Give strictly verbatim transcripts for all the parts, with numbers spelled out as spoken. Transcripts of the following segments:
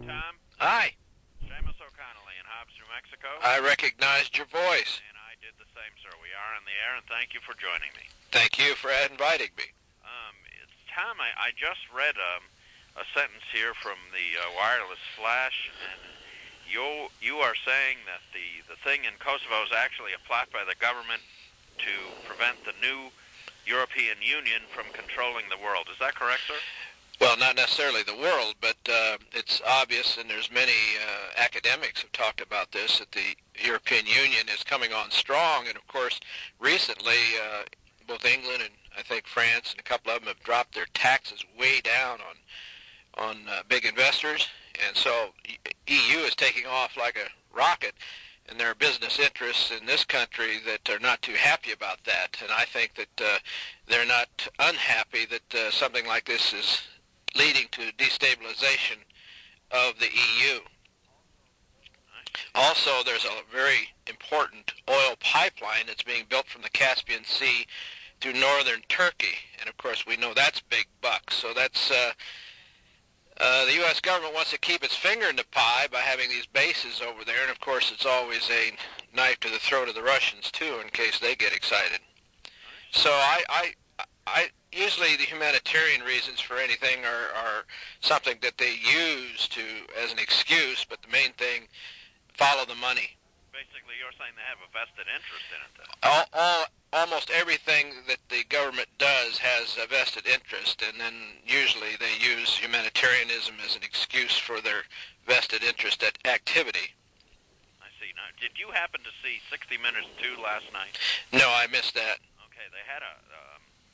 Tom. Hi. Seamus O'Connelly in Hobbs, New Mexico. I recognized your voice. And I did the same, sir. We are on the air, and thank you for joining me. Thank you for inviting me. Um, it's, Tom, I, I just read um, a sentence here from the uh, Wireless Flash, and you you are saying that the, the thing in Kosovo is actually a plot by the government to prevent the new European Union from controlling the world. Is that correct, sir? Well, not necessarily the world, but uh, it's obvious, and there's many uh, academics who've talked about this, that the European Union is coming on strong. And, of course, recently, uh, both England and I think France and a couple of them have dropped their taxes way down on, on uh, big investors. And so E U is taking off like a rocket, and there are business interests in this country that are not too happy about that. And I think that uh, they're not unhappy that uh, something like this is leading to destabilization of the E U. Also, there's a very important oil pipeline that's being built from the Caspian Sea to northern Turkey. And, of course, we know that's big bucks. So that's uh, uh, the U S government wants to keep its finger in the pie by having these bases over there. And, of course, it's always a knife to the throat of the Russians, too, in case they get excited. So I... I I, usually the humanitarian reasons for anything are, are something that they use to as an excuse, but the main thing, follow the money. Basically, you're saying they have a vested interest in it, then. All, all, almost everything that the government does has a vested interest, and then usually they use humanitarianism as an excuse for their vested interest at activity. I see. Now, did you happen to see sixty minutes two last night? No, I missed that. Okay, they had a... Um,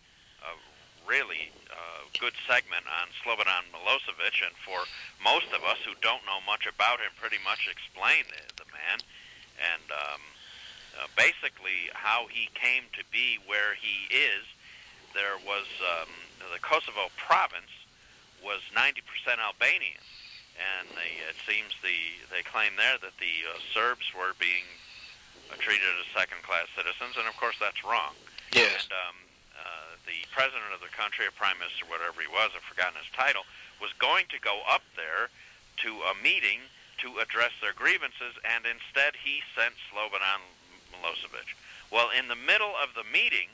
a really uh, good segment on Slobodan Milosevic, and for most of us who don't know much about him, pretty much explained the, the man, and um, uh, basically how he came to be where he is. There was, um, the Kosovo province was ninety percent Albanian, and they, it seems the they claim there that the uh, Serbs were being uh, treated as second-class citizens, and of course that's wrong. Yes. And, um, Uh, the president of the country, or prime minister, whatever he was, I've forgotten his title, was going to go up there to a meeting to address their grievances, and instead he sent Slobodan Milosevic. Well, in the middle of the meeting,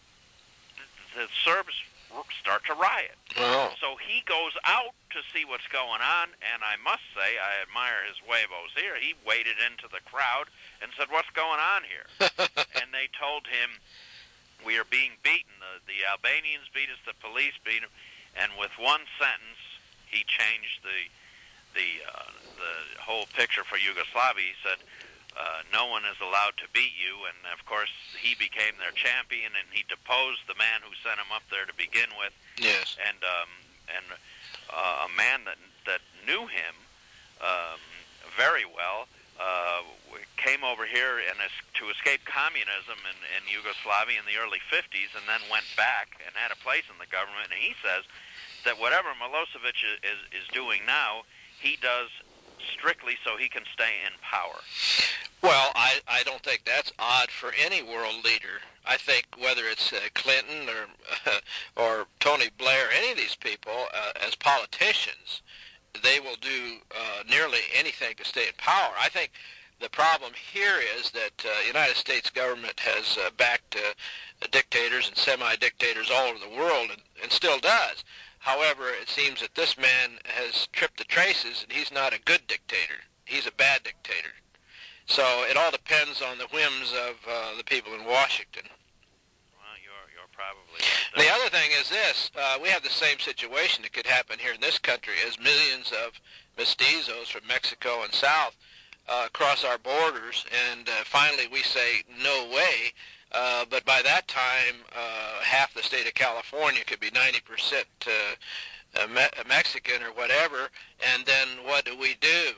the, the Serbs start to riot. Oh. So he goes out to see what's going on, and I must say, I admire his huevos here. He waded into the crowd and said, "What's going on here?" And they told him, "We are being beaten. The, the Albanians beat us. The police beat them." And with one sentence, he changed the the uh, the whole picture for Yugoslavia. He said, uh, "No one is allowed to beat you." And of course, he became their champion, and he deposed the man who sent him up there to begin with. Yes. And um, and uh, a man that that knew him um, very well. Uh, came over here and es- to escape communism in, in Yugoslavia in the early fifties, and then went back and had a place in the government. And he says that whatever Milosevic is, is, is doing now, he does strictly so he can stay in power. Well, I, I don't think that's odd for any world leader. I think whether it's uh, Clinton or uh, or Tony Blair, any of these people, uh, as politicians, they will do uh, nearly anything to stay in power. I think the problem here is that the uh, United States government has uh, backed uh, dictators and semi-dictators all over the world, and, and still does. However, it seems that this man has tripped the traces, and he's not a good dictator. He's a bad dictator. So it all depends on the whims of uh, the people in Washington. Well, you're, you're probably... The other thing is this. Uh, we have the same situation that could happen here in this country as millions of mestizos from Mexico and South uh, cross our borders, and uh, finally we say, no way. Uh, but by that time, uh, half the state of California could be ninety percent uh, uh, Me- Mexican or whatever, and then what do we do?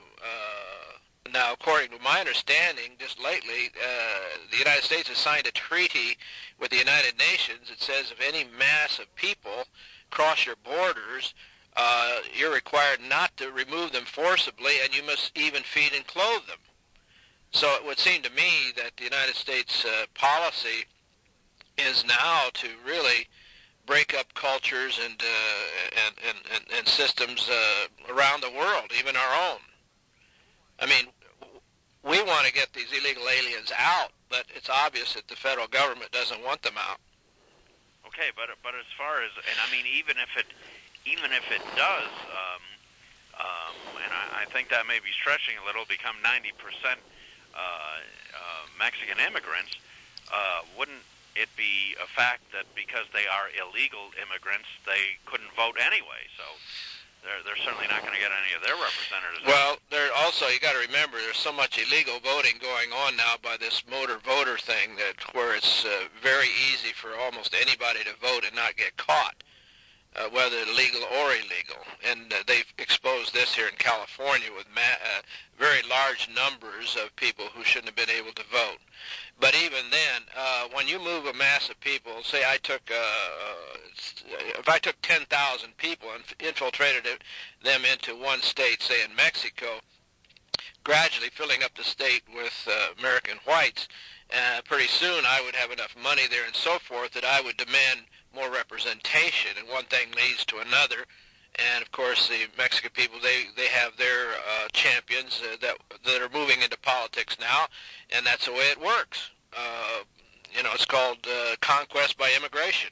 Uh, now, according to my understanding, just lately, uh, the United States has signed a treaty with the United Nations. It says if any mass of people cross your borders, uh, you're required not to remove them forcibly, and you must even feed and clothe them. So it would seem to me that the United States uh, policy is now to really break up cultures and, uh, and, and, and, and systems uh, around the world, even our own. I mean, we want to get these illegal aliens out, but it's obvious that the federal government doesn't want them out. Okay, but but as far as, and I mean, even if it even if it does, um, um, and I, I think that may be stretching a little, become ninety percent uh, uh, Mexican immigrants, uh, wouldn't it be a fact that because they are illegal immigrants, they couldn't vote anyway? So they're they're certainly not going to get any of their representatives. Well, there also, you got to remember, there's so much illegal voting going on now by this motor voter thing that where it's uh, very easy for almost anybody to vote and not get caught, uh, whether legal or illegal. And uh, they've exposed this here in California with ma- uh, very large numbers of people who shouldn't have been able to vote. But even then, uh, when you move a mass of people, say I took, uh, if I took ten thousand people and infiltrated it, them into one state, say in Mexico, gradually filling up the state with uh, American whites, uh, pretty soon I would have enough money there and so forth that I would demand more representation, and one thing leads to another. And of course, the Mexican people, they, they have their uh, champions uh, that that are moving into politics now, and that's the way it works. Uh, you know, it's called uh, conquest by immigration.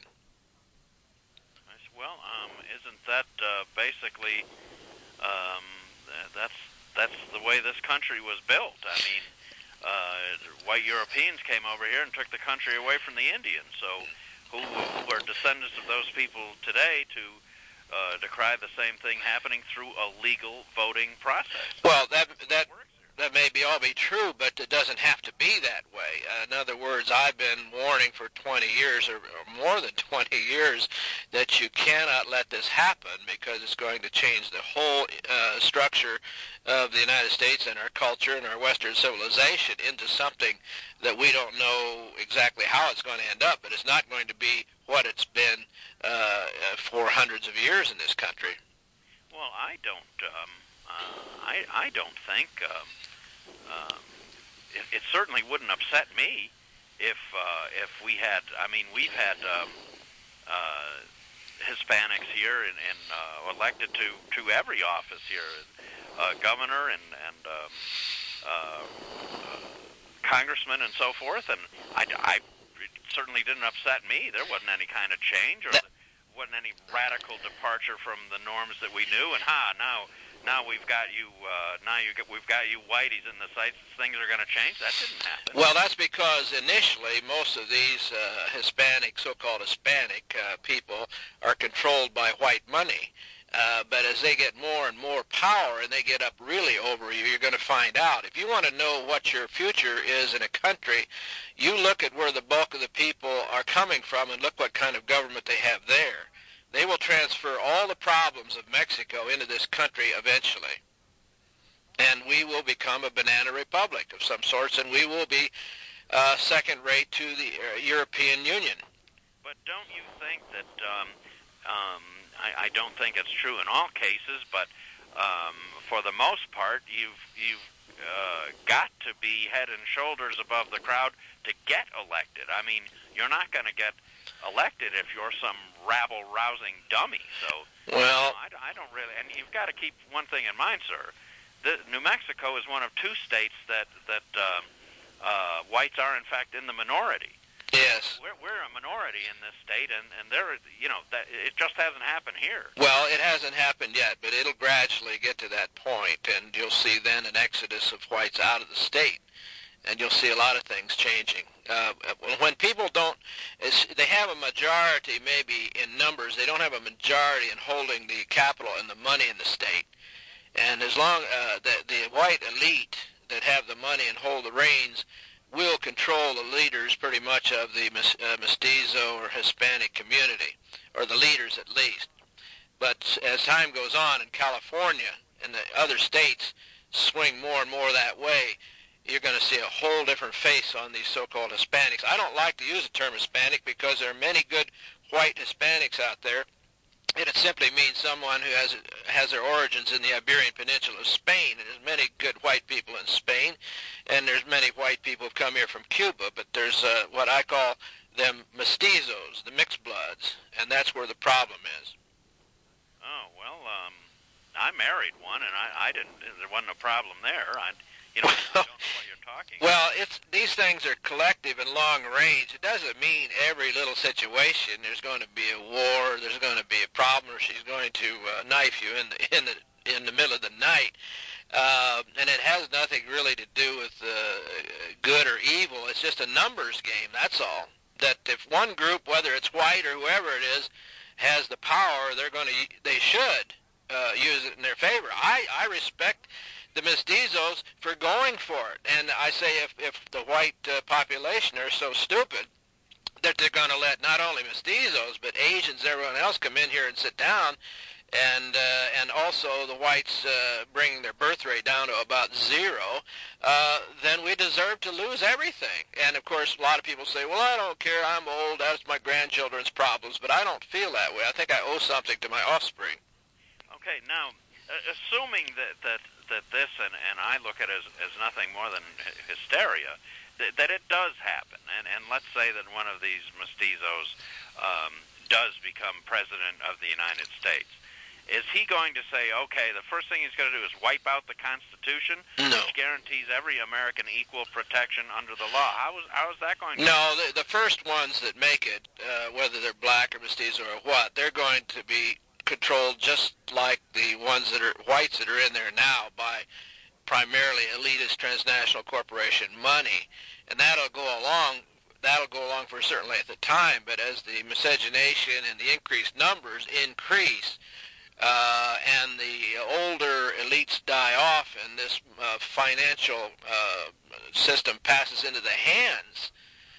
Well, um, isn't that uh, basically um, that's that's the way this country was built? I mean, uh, white Europeans came over here and took the country away from the Indians. So, who, who are descendants of those people today to Uh, decry the same thing happening through a legal voting process? Well, that that that may be all be true, but it doesn't have to be that way. Uh, in other words, I've been warning for twenty years or, or more than twenty years that you cannot let this happen because it's going to change the whole uh, structure of the United States and our culture and our Western civilization into something that we don't know exactly how it's going to end up, but it's not going to be what it's been uh, for hundreds of years in this country. Well, I don't. Um, uh, I I don't think. Um, um, it, it certainly wouldn't upset me if uh, if we had. I mean, we've had um, uh, Hispanics here and, and uh, elected to, to every office here, uh, governor and and um, uh, uh, congressman and so forth. And I, I it certainly didn't upset me. There wasn't any kind of change or. That- wasn't any radical departure from the norms that we knew, and ha, now now we've got you, uh, now you get, we've got you whiteys in the sights, things are going to change. That didn't happen. Well, that's because initially most of these uh, Hispanic, so-called Hispanic uh, people are controlled by white money. Uh, but as they get more and more power and they get up really over you, you're going to find out. If you want to know what your future is in a country, you look at where the bulk of the people are coming from and look what kind of government they have there. They will transfer all the problems of Mexico into this country eventually. And we will become a banana republic of some sorts, and we will be uh, second rate to the uh, European Union. But don't you think that... Um, um, I, I don't think it's true in all cases, but um, for the most part, you've you've uh, got to be head and shoulders above the crowd to get elected. I mean, you're not going to get elected if you're some rabble-rousing dummy. So, well, I, I don't really. And you've got to keep one thing in mind, sir. The, New Mexico is one of two states that that um, uh, whites are, in fact, in the minority. Yes. We're, we're a minority in this state, and, and there, you know, that it just hasn't happened here. Well, it hasn't happened yet, but it'll gradually get to that point, and you'll see then an exodus of whites out of the state, and you'll see a lot of things changing. Uh, when people don't, they have a majority maybe in numbers, they don't have a majority in holding the capital and the money in the state. And as long uh, the, the white elite that have the money and hold the reins will control the leaders pretty much of the uh, mestizo or Hispanic community, or the leaders at least. But as time goes on in California and the other states swing more and more that way, you're going to see a whole different face on these so-called Hispanics. I don't like to use the term Hispanic because there are many good white Hispanics out there. And it simply means someone who has has their origins in the Iberian Peninsula of Spain. And there's many good white people in Spain, and there's many white people who come here from Cuba. But there's uh, what I call them mestizos, the mixed bloods, and that's where the problem is. Oh, well, um, I married one, and I, I didn't, there wasn't a problem there. I, you know, I don't know what you're talking about. Well, it's, these things are collective and long range. It doesn't mean every little situation there's going to be a war, there's going to be a problem, or she's going to uh, knife you in the, in the, in the middle of the night. Uh, and it has nothing really to do with uh, good or evil. It's just a numbers game, that's all. That if one group, whether it's white or whoever it is, has the power, they're going to, they should uh, use it in their favor. I, I respect the mestizos for going for it. And I say if, if the white uh, population are so stupid that they're going to let not only mestizos, but Asians, everyone else come in here and sit down, and uh, and also the whites uh, bringing their birth rate down to about zero, uh, then we deserve to lose everything. And, of course, a lot of people say, well, I don't care, I'm old, that's my grandchildren's problems, but I don't feel that way. I think I owe something to my offspring. Okay, now, uh, assuming that, that, that this, and, and I look at it as, as nothing more than hysteria, th- that it does happen, and, and let's say that one of these mestizos um, does become president of the United States. Is he going to say, okay, the first thing he's going to do is wipe out the Constitution, no. which guarantees every American equal protection under the law? How is, how is that going to No, the, the first ones that make it, uh, whether they're black or mestizo or what, they're going to be controlled just like the ones that are whites that are in there now by primarily elitist transnational corporation money. And that'll go along that'll go along for a certain length of time, but as the miscegenation and the increased numbers increase, Uh, and the older elites die off, and this uh, financial uh, system passes into the hands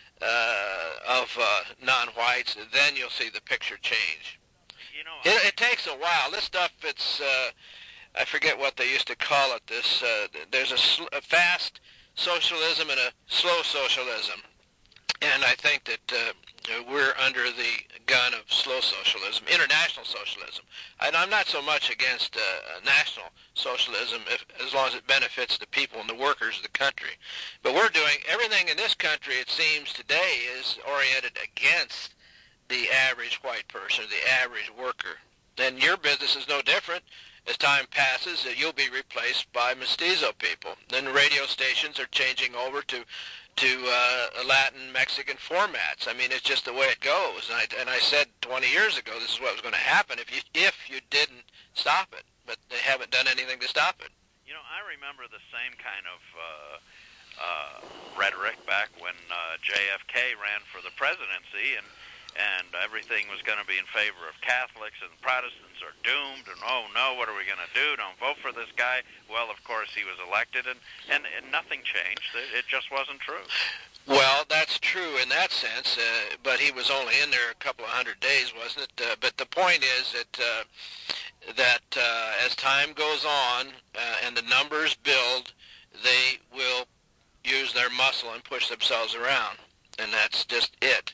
uh, of uh, non-whites, then you'll see the picture change. You know, it, it takes a while. This stuff, it's, uh, I forget what they used to call it. This, uh, there's a, sl- a fast socialism and a slow socialism. And I think that uh, we're under the gun of slow socialism, international socialism. And I'm not so much against uh, national socialism if, as long as it benefits the people and the workers of the country. But we're doing everything in this country, it seems today, is oriented against the average white person, the average worker. And your business is no different. As time passes, uh, you'll be replaced by mestizo people. Then radio stations are changing over to to uh, Latin, Mexican formats. I mean, it's just the way it goes. And I, and I said twenty years ago this is what was going to happen if you if you didn't stop it. But they haven't done anything to stop it. You know, I remember the same kind of uh, uh, rhetoric back when uh, J F K ran for the presidency, and and everything was going to be in favor of Catholics, and Protestants are doomed, and oh no, what are we going to do? Don't vote for this guy. Well, of course, he was elected, and, and, and nothing changed. It, it just wasn't true. Well, that's true in that sense, uh, but he was only in there a couple of hundred days, wasn't it? Uh, but the point is that, uh, that uh, as time goes on uh, and the numbers build, they will use their muscle and push themselves around, and that's just it.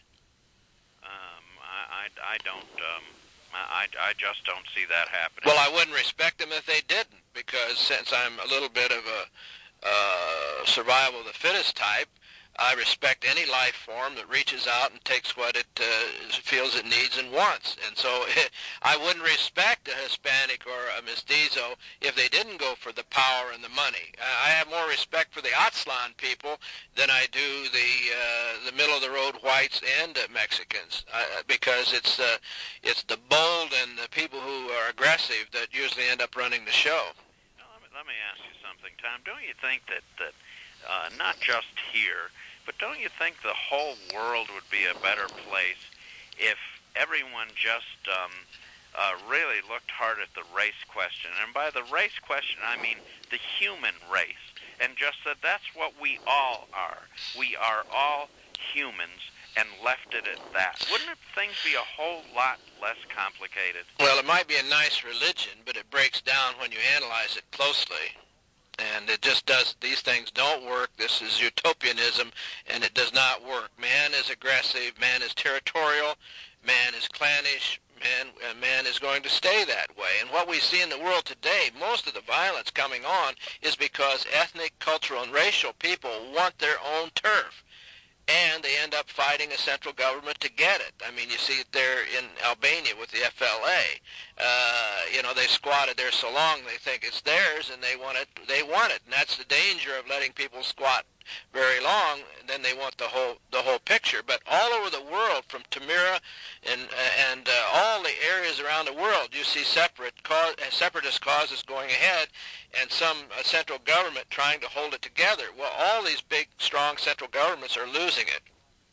I, I don't, um, I, I just don't see that happening. Well, I wouldn't respect them if they didn't, because since I'm a little bit of a uh, survival of the fittest type, I respect any life form that reaches out and takes what it uh, feels it needs and wants. And so I wouldn't respect a Hispanic or a mestizo if they didn't go for the power and the money. I have more respect for the Aztlan people than I do the uh, the middle-of-the-road whites and uh, Mexicans, uh, because it's, uh, it's the bold and the people who are aggressive that usually end up running the show. Now, let me, let me ask you something, Tom. Don't you think that, that uh, not just here, but don't you think the whole world would be a better place if everyone just um, uh, really looked hard at the race question? And by the race question, I mean the human race, and just said that's what we all are. We are all humans, and left it at that. Wouldn't it, things be a whole lot less complicated? Well, it might be a nice religion, but it breaks down when you analyze it closely. And it just does, these things don't work. This is utopianism, and it does not work. Man is aggressive, man is territorial, man is clannish, man, and man is going to stay that way. And what we see in the world today, most of the violence coming on is because ethnic, cultural, and racial people want their own turf. and they end up fighting a central government to get it. I mean, you see it there in Albania with the F L A. Uh, you know, they squatted there so long they think it's theirs, and they want it. They want it, and that's the danger of letting people squat very long. And then they want the whole the whole picture. But all over the world, from Tamira and and uh, all the areas around the world, you see separate cause, separatist causes going ahead, and some uh, central government trying to hold it together. Well, all these big, strong central governments are losing it.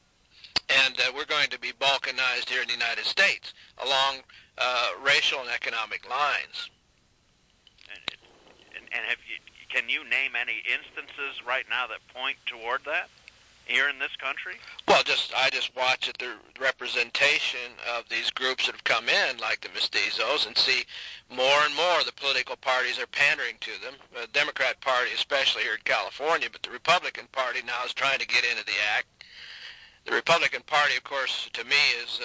And uh, we're going to be balkanized here in the United States along uh, racial and economic lines. And, and, and have you, can you name any instances right now that point toward that here in this country? Well, just I just watch at the representation of these groups that have come in, like the mestizos, and see more and more the political parties are pandering to them. The Democrat Party, especially here in California, but the Republican Party now is trying to get into the act. The Republican Party, of course, to me, is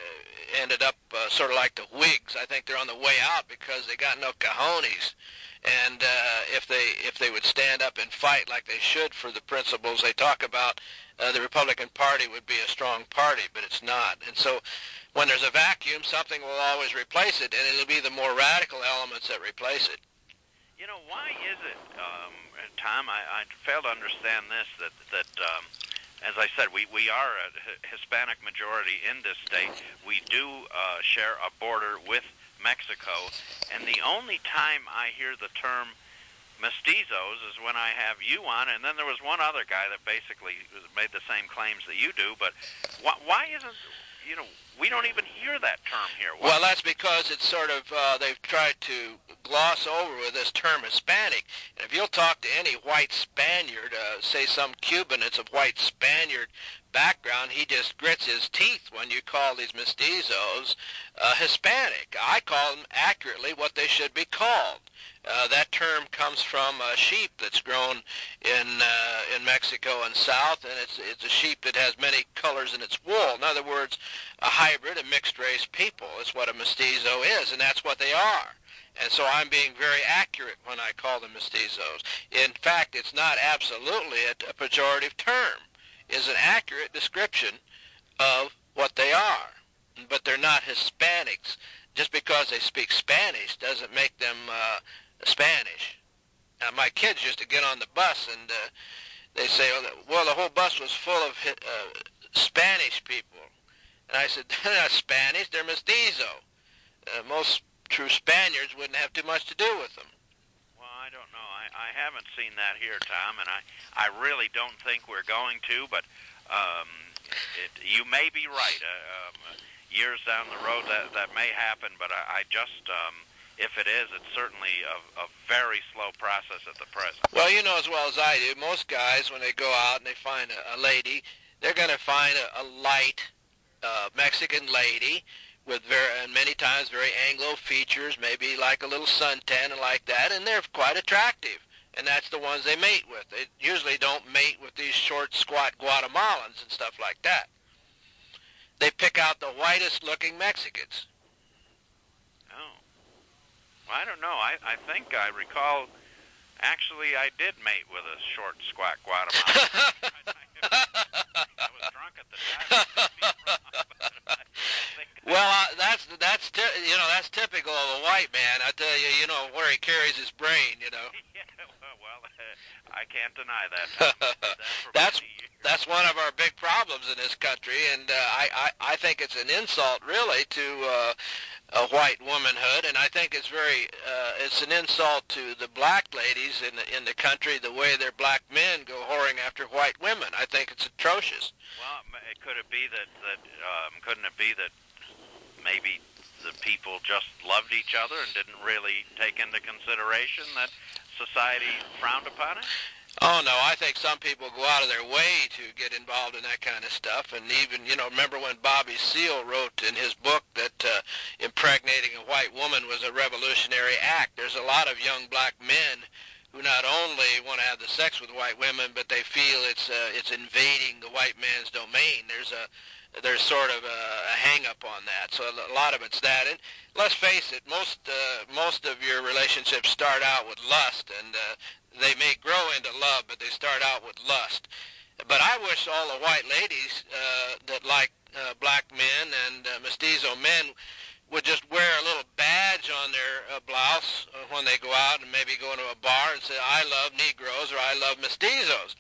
uh, ended up uh, sort of like the Whigs. I think they're on the way out because they got no cojones. And uh, if they if they would stand up and fight like they should for the principles they talk about, uh, the Republican Party would be a strong party, but it's not. And so when there's a vacuum, something will always replace it, and it'll be the more radical elements that replace it. You know, why is it, um, Tom, I, I fail to understand this, that, that um, as I said, we, we are a Hispanic majority in this state. We do uh, share a border with Mexico, and the only time I hear the term mestizos is when I have you on, and then there was one other guy that basically made the same claims that you do, but why, why isn't, you know, we don't even hear that term here. Why? Well, that's because it's sort of, uh, they've tried to gloss over with this term Hispanic. And if you'll talk to any white Spaniard, uh, say some Cuban that's of white Spaniard background, he just grits his teeth when you call these mestizos uh, Hispanic. I call them accurately what they should be called. Uh, that term comes from a sheep that's grown in uh, in Mexico and South, and it's it's a sheep that has many colors in its wool. In other words, a hybrid, a mixed-race people is what a mestizo is, and that's what they are. And so I'm being very accurate when I call them mestizos. In fact, it's not absolutely a, a pejorative term. It's an accurate description of what they are. But they're not Hispanics. Just because they speak Spanish doesn't make them uh, Spanish. Now, my kids used to get on the bus, and uh, they say, well, the whole bus was full of uh, Spanish people. And I said, they're not Spanish, they're mestizo. Uh, most true Spaniards wouldn't have too much to do with them. Well, I don't know. I, I haven't seen that here, Tom, and I, I really don't think we're going to, but um, it, you may be right. Uh, um, years down the road that, that may happen, but I, I just, um, if it is, it's certainly a, a very slow process at the present. Well, you know as well as I do, most guys, when they go out and they find a, a lady, they're going to find a, a light uh, Mexican lady with very, and many times very Anglo features, maybe like a little suntan and like that, and they're quite attractive. And that's the ones they mate with. They usually don't mate with these short, squat Guatemalans and stuff like that. They pick out the whitest-looking Mexicans. Oh. Well, I don't know. I, I think I recall, actually, I did mate with a short, squat Guatemalan. I was drunk at the time. Well, uh, that's that's you know that's typical of a white man. I tell you, you know where he carries his brain. You know. Yeah, well, well uh, I can't deny that. that that's that's one of our big problems in this country, and uh, I, I I think it's an insult really to uh, a white womanhood, and I think it's very uh, it's an insult to the black ladies in the in the country the way their black men go whoring after white women. I think it's atrocious. Well, could it be that that um, couldn't it be that maybe the people just loved each other and didn't really take into consideration that society frowned upon it? Oh, no, I think some people go out of their way to get involved in that kind of stuff. And even, you know, remember when Bobby Seale wrote in his book that uh, impregnating a white woman was a revolutionary act. There's a lot of young black men who not only want to have the sex with white women, but they feel it's uh, it's invading the white man's domain. There's a There's sort of a, a hang-up on that, so a lot of it's that. And let's face it, most uh, most of your relationships start out with lust, and uh, they may grow into love, but they start out with lust. But I wish all the white ladies uh, that like uh, black men and uh, mestizo men would just wear a little badge on their uh, blouse uh, when they go out and maybe go into a bar and say, I love Negroes or I love mestizos,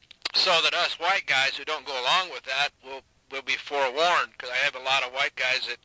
so that us white guys who don't go along with that will will be forewarned, because I have a lot of white guys that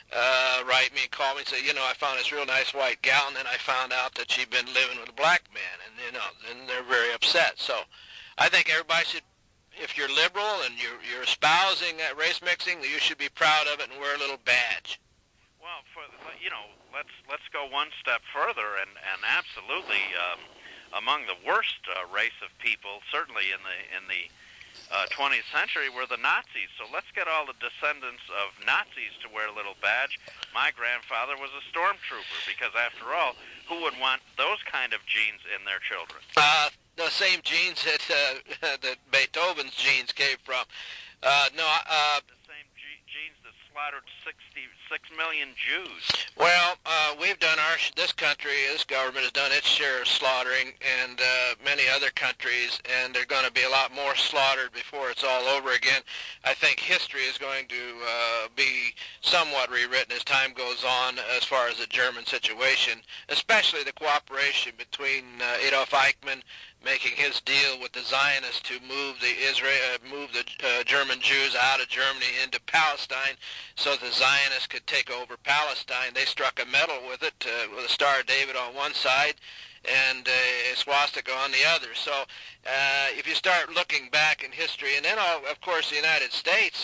uh, write me and call me and say, you know, I found this real nice white gal, and then I found out that she'd been living with a black man, and, you know, and they're very upset. So I think everybody should, if you're liberal and you're, you're espousing uh, race mixing, you should be proud of it and wear a little badge. Well, for, you know, let's let's go one step further, and and absolutely, um, among the worst uh, race of people, certainly in the in the uh, twentieth century, were the Nazis. So let's get all the descendants of Nazis to wear a little badge. My grandfather was a stormtrooper, because after all, who would want those kind of genes in their children? Uh, the same genes that uh, that Beethoven's genes came from. Uh, no, uh, the same ge- genes that slaughtered sixty-six million Jews. Well, uh, we've done our, this country, this government has done its share of slaughtering, and uh, many other countries, and there's going to be a lot more slaughtered before it's all over again. I think history is going to uh, be somewhat rewritten as time goes on as far as the German situation, especially the cooperation between uh, Adolf Eichmann making his deal with the Zionists to move the Israel, uh, move the uh, German Jews out of Germany into Palestine, so the Zionists could take over Palestine. They struck a medal with it, uh, with a Star of David on one side and uh, a swastika on the other. So uh, if you start looking back in history, and then all, of course the United States,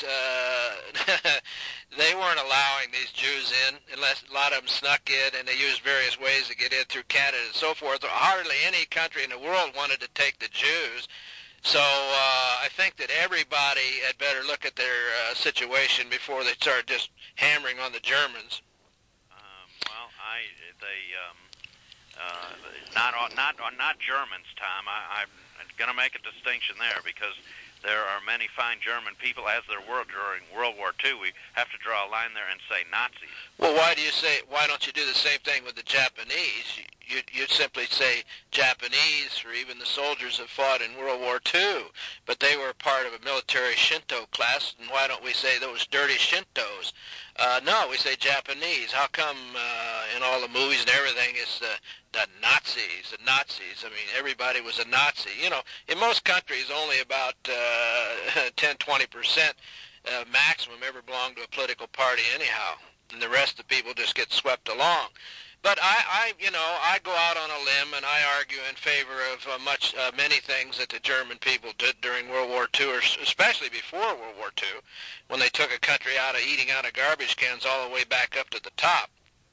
uh, they weren't allowing these Jews in, unless a lot of them snuck in, and they used various ways to get in through Canada and so forth. Hardly any country in the world wanted to take the Jews. So uh, I think that everybody had better look at their uh, situation before they start just hammering on the Germans. Um, well, I they um, uh, not not not Germans, Tom. I, I'm going to make a distinction there, because there are many fine German people, as there were during World War Two. We have to draw a line there and say Nazis. Well, why do you say? Why don't you do the same thing with the Japanese? You, you'd simply say Japanese, or even the soldiers that fought in World War Two, but they were part of a military Shinto class, and why don't we say those dirty Shintos? Uh, no, we say Japanese. How come uh, in all the movies and everything it's the, the Nazis, the Nazis? I mean, everybody was a Nazi. You know, in most countries, only about uh, ten, twenty percent uh, maximum ever belong to a political party anyhow, and the rest of the people just get swept along. But I, I, you know, I go out on a limb and I argue in favor of uh, much, uh, many things that the German people did during World War Two, or especially before World War Two, when they took a country out of eating out of garbage cans all the way back up to the top.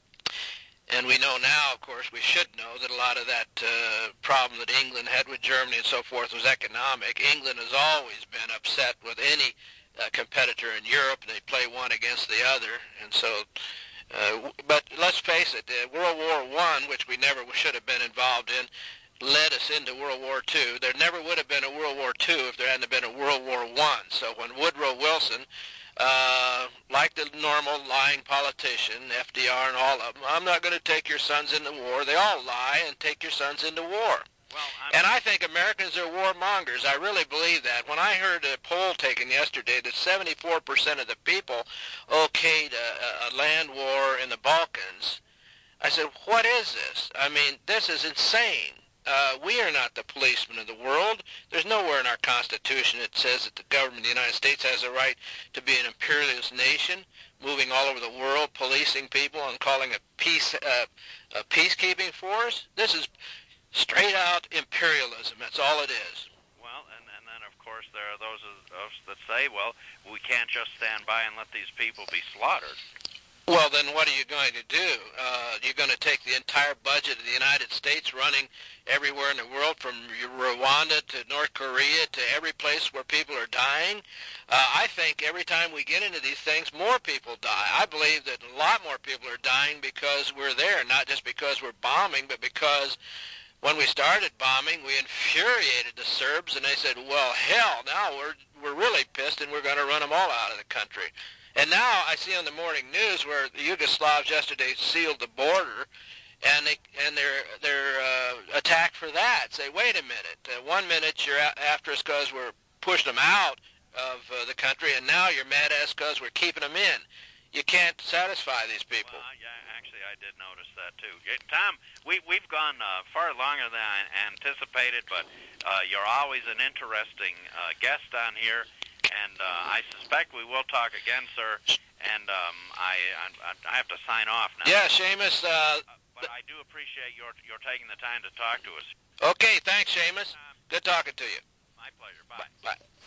And we know now, of course, we should know that a lot of that uh, problem that England had with Germany and so forth was economic. England has always been upset with any uh, competitor in Europe. They play one against the other, and so. Uh, but let's face it, uh, World War One, which we never should have been involved in, led us into World War Two. There never would have been a World War Two if there hadn't been a World War One. So when Woodrow Wilson, uh, like the normal lying politician, F D R and all of them, I'm not going to take your sons into war. They all lie and take your sons into war. Well, and I think Americans are warmongers. I really believe that. When I heard a poll taken yesterday that seventy-four percent of the people okayed a, a land war in the Balkans, I said, what is this? I mean, this is insane. Uh, we are not the policemen of the world. There's nowhere in our Constitution that says that the government of the United States has a right to be an imperialist nation, moving all over the world, policing people and calling a peace uh, a peacekeeping force. This is straight out imperialism. That's all it is. Well, and, and then, of course, there are those of us that say, well, we can't just stand by and let these people be slaughtered. Well, then what are you going to do? Uh, you're going to take the entire budget of the United States running everywhere in the world, from Rwanda to North Korea to every place where people are dying? Uh, I think every time we get into these things, more people die. I believe that a lot more people are dying because we're there, not just because we're bombing, but because when we started bombing, we infuriated the Serbs, and they said, well, hell, now we're we're really pissed, and we're going to run them all out of the country. And now I see on the morning news where the Yugoslavs yesterday sealed the border, and they and they're they're uh, attacked for that. Say, wait a minute, uh, one minute you're a- after us because we're pushed them out of uh, the country, and now you're mad at us because we're keeping them in. You can't satisfy these people. Well, yeah, actually, I did notice that too. Yeah, Tom, we we've gone uh, far longer than I anticipated, but uh, you're always an interesting uh, guest on here, and uh, I suspect we will talk again, sir. And um, I, I I have to sign off now. Yeah, Seamus. Uh, but I do appreciate your your taking the time to talk to us. Okay, thanks, Seamus. Good talking to you. My pleasure. Bye. Bye. Bye.